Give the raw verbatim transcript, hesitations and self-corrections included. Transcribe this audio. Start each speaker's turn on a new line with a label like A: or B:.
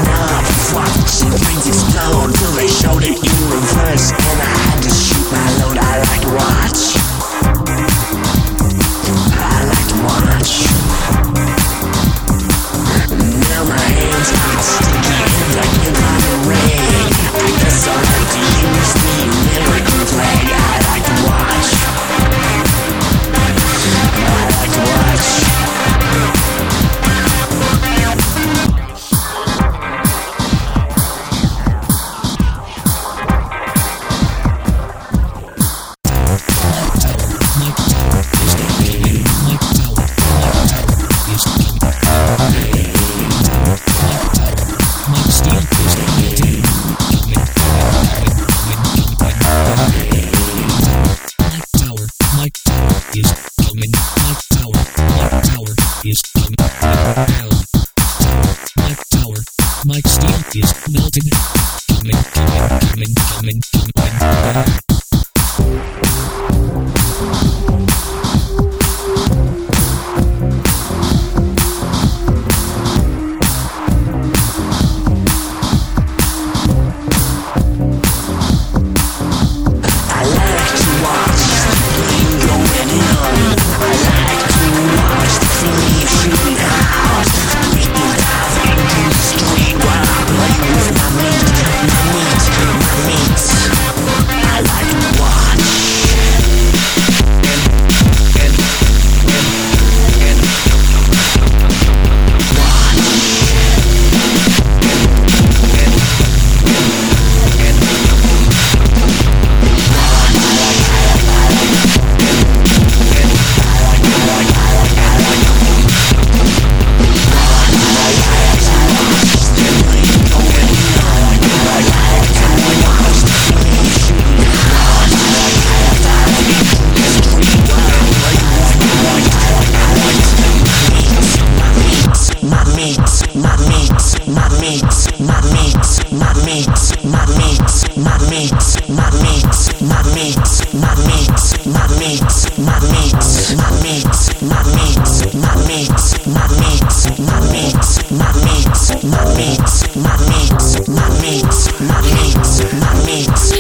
A: line up, watch the brains explode till they showed it in reverse, and I had to shoot my load. I like to watch. I like to watch. Now my hands got sticky and like in the rain. I guess I'll have to use the American flag. I like to watch. I like to watch.
B: Mike Steel is melting. Coming, coming, coming, coming, coming. My meat, my meat, my meat, my meat, my meat.